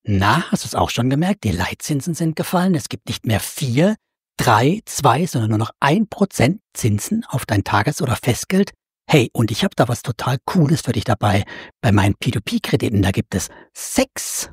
Na, hast du es auch schon gemerkt? Die Leitzinsen sind gefallen. Es gibt nicht mehr 4, 3, 2, sondern nur noch 1% Zinsen auf dein Tages- oder Festgeld. Hey, und ich habe da was total Cooles für dich dabei. Bei meinen P2P-Krediten, da gibt es 6,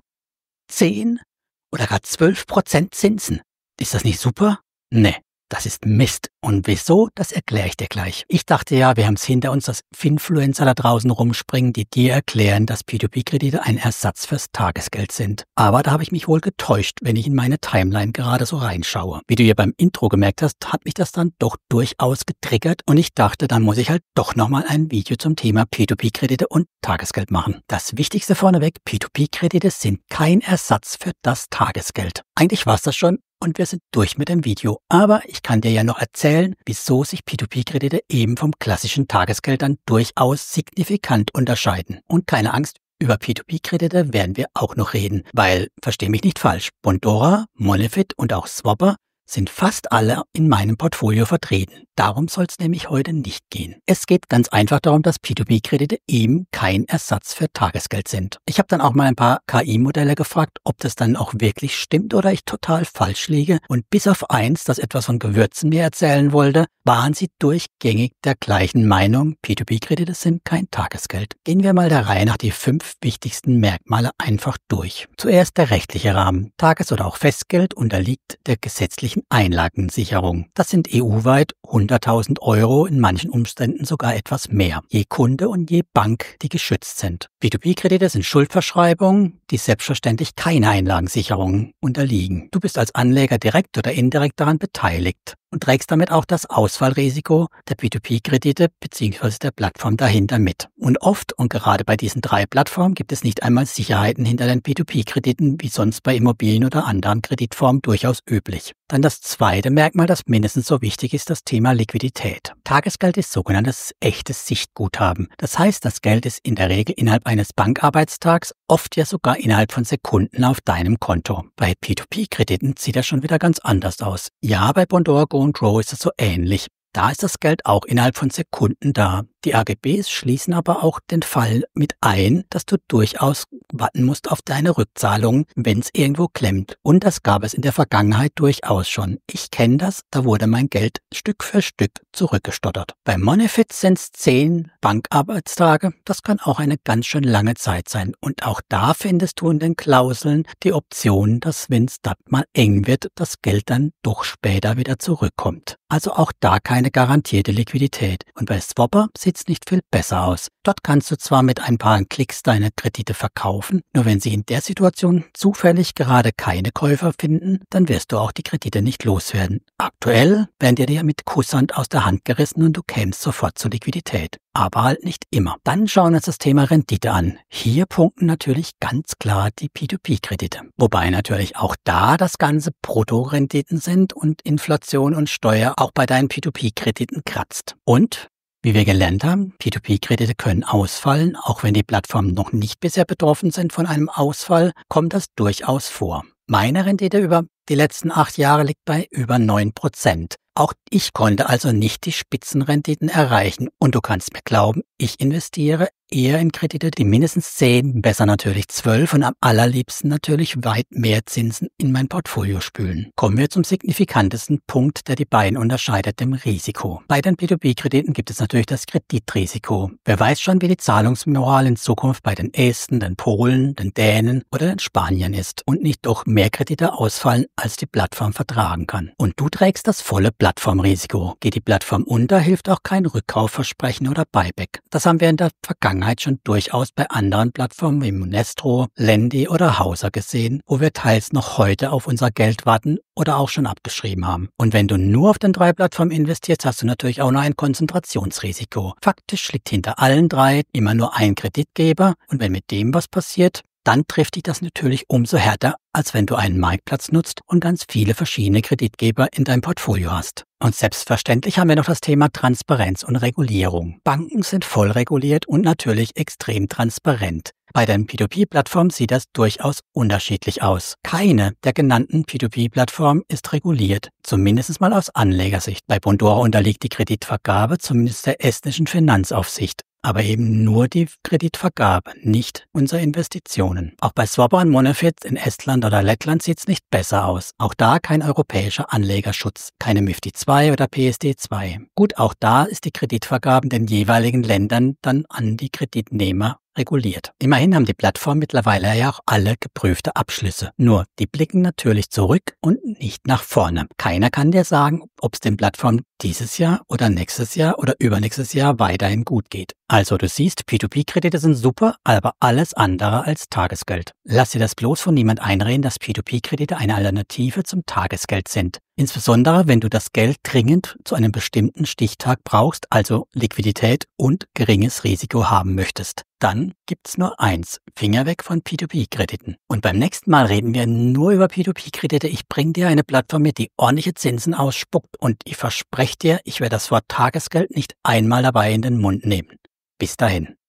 10 oder gar 12% Zinsen. Ist das nicht super? Nee, das ist Mist. Und wieso, das erkläre ich dir gleich. Ich dachte ja, wir haben es hinter uns, dass Finfluencer da draußen rumspringen, die dir erklären, dass P2P-Kredite ein Ersatz fürs Tagesgeld sind. Aber da habe ich mich wohl getäuscht, wenn ich in meine Timeline gerade so reinschaue. Wie du ja beim Intro gemerkt hast, hat mich das dann doch durchaus getriggert und ich dachte, dann muss ich halt doch nochmal ein Video zum Thema P2P-Kredite und Tagesgeld machen. Das Wichtigste vorneweg, P2P-Kredite sind kein Ersatz für das Tagesgeld. Eigentlich war es das schon. Und wir sind durch mit dem Video. Aber ich kann dir ja noch erzählen, wieso sich P2P-Kredite eben vom klassischen Tagesgeld dann durchaus signifikant unterscheiden. Und keine Angst, über P2P-Kredite werden wir auch noch reden. Weil, versteh mich nicht falsch, Bondora, Monefit und auch Swapper sind fast alle in meinem Portfolio vertreten. Darum soll es nämlich heute nicht gehen. Es geht ganz einfach darum, dass P2P-Kredite eben kein Ersatz für Tagesgeld sind. Ich habe dann auch mal ein paar KI-Modelle gefragt, ob das dann auch wirklich stimmt oder ich total falsch liege. Und bis auf eins, das etwas von Gewürzen mir erzählen wollte, waren sie durchgängig der gleichen Meinung, P2P-Kredite sind kein Tagesgeld. Gehen wir mal der Reihe nach die 5 wichtigsten Merkmale einfach durch. Zuerst der rechtliche Rahmen. Tages- oder auch Festgeld unterliegt der gesetzlichen Einlagensicherung. Das sind EU-weit 100.000 €, in manchen Umständen sogar etwas mehr, je Kunde und je Bank, die geschützt sind. P2P-Kredite sind Schuldverschreibungen, die selbstverständlich keine Einlagensicherung unterliegen. Du bist als Anleger direkt oder indirekt daran beteiligt und trägst damit auch das Ausfallrisiko der P2P-Kredite bzw. der Plattform dahinter mit. Und oft und gerade bei diesen 3 Plattformen gibt es nicht einmal Sicherheiten hinter den P2P-Krediten, wie sonst bei Immobilien oder anderen Kreditformen durchaus üblich. Dann das zweite Merkmal, das mindestens so wichtig ist, das Thema Liquidität. Tagesgeld ist sogenanntes echtes Sichtguthaben. Das heißt, das Geld ist in der Regel innerhalb eines Bankarbeitstags, oft ja sogar innerhalb von Sekunden auf deinem Konto. Bei P2P-Krediten sieht das schon wieder ganz anders aus. Ja, bei Bondora Go und Grow ist es so ähnlich. Da ist das Geld auch innerhalb von Sekunden da. Die AGBs schließen aber auch den Fall mit ein, dass du durchaus warten musst auf deine Rückzahlung, wenn es irgendwo klemmt. Und das gab es in der Vergangenheit durchaus schon. Ich kenne das, da wurde mein Geld Stück für Stück zurückgestottert. Bei Monefit sind es 10 Bankarbeitstage. Das kann auch eine ganz schön lange Zeit sein. Und auch da findest du in den Klauseln die Option, dass wenn es dann mal eng wird, das Geld dann doch später wieder zurückkommt. Also auch da keine garantierte Liquidität. Und bei Swapper sieht es nicht viel besser aus. Dort kannst du zwar mit ein paar Klicks deine Kredite verkaufen, nur wenn sie in der Situation zufällig gerade keine Käufer finden, dann wirst du auch die Kredite nicht loswerden. Aktuell werden dir mit Kusshand aus der Hand gerissen und du kämst sofort zur Liquidität. Aber halt nicht immer. Dann schauen wir uns das Thema Rendite an. Hier punkten natürlich ganz klar die P2P-Kredite. Wobei natürlich auch da das Ganze Bruttorenditen sind und Inflation und Steuer auch bei deinen P2P-Krediten kratzt. Und wie wir gelernt haben, P2P-Kredite können ausfallen, auch wenn die Plattformen noch nicht bisher betroffen sind von einem Ausfall, kommt das durchaus vor. Meine Rendite über die letzten 8 Jahre liegt bei über 9%. Auch ich konnte also nicht die Spitzenrenditen erreichen. Und du kannst mir glauben, ich investiere eher in Kredite, die mindestens 10, besser natürlich 12 und am allerliebsten natürlich weit mehr Zinsen in mein Portfolio spülen. Kommen wir zum signifikantesten Punkt, der die beiden unterscheidet, dem Risiko. Bei den P2P-Krediten gibt es natürlich das Kreditrisiko. Wer weiß schon, wie die Zahlungsmoral in Zukunft bei den Esten, den Polen, den Dänen oder den Spaniern ist und nicht doch mehr Kredite ausfallen, als die Plattform vertragen kann. Und du trägst das volle Plattformrisiko. Geht die Plattform unter, hilft auch kein Rückkaufversprechen oder Buyback. Das haben wir in der Vergangenheit schon durchaus bei anderen Plattformen wie Monestro, Lendi oder Hauser gesehen, wo wir teils noch heute auf unser Geld warten oder auch schon abgeschrieben haben. Und wenn du nur auf den 3 Plattformen investierst, hast du natürlich auch noch ein Konzentrationsrisiko. Faktisch liegt hinter allen 3 immer nur ein Kreditgeber und wenn mit dem was passiert, dann trifft dich das natürlich umso härter, als wenn du einen Marktplatz nutzt und ganz viele verschiedene Kreditgeber in deinem Portfolio hast. Und selbstverständlich haben wir noch das Thema Transparenz und Regulierung. Banken sind voll reguliert und natürlich extrem transparent. Bei den P2P-Plattformen sieht das durchaus unterschiedlich aus. Keine der genannten P2P-Plattformen ist reguliert, zumindest mal aus Anlegersicht. Bei Bondora unterliegt die Kreditvergabe zumindest der estnischen Finanzaufsicht. aber eben nur die Kreditvergabe, nicht unsere Investitionen. Auch bei Swapper und Monefit in Estland oder Lettland sieht's nicht besser aus. Auch da kein europäischer Anlegerschutz, keine MiFID II oder PSD II. Gut, auch da ist die Kreditvergabe in den jeweiligen Ländern dann an die Kreditnehmer reguliert. Immerhin haben die Plattformen mittlerweile ja auch alle geprüfte Abschlüsse. Nur, die blicken natürlich zurück und nicht nach vorne. Keiner kann dir sagen, ob es den Plattformen dieses Jahr oder nächstes Jahr oder übernächstes Jahr weiterhin gut geht. Also du siehst, P2P-Kredite sind super, aber alles andere als Tagesgeld. Lass dir das bloß von niemand einreden, dass P2P-Kredite eine Alternative zum Tagesgeld sind. Insbesondere, wenn du das Geld dringend zu einem bestimmten Stichtag brauchst, also Liquidität und geringes Risiko haben möchtest. Dann gibt's nur eins: Finger weg von P2P-Krediten. Und beim nächsten Mal reden wir nur über P2P-Kredite. Ich bringe dir eine Plattform mit, die ordentliche Zinsen ausspuckt, und ich verspreche dir, ich werde das Wort Tagesgeld nicht einmal dabei in den Mund nehmen. Bis dahin.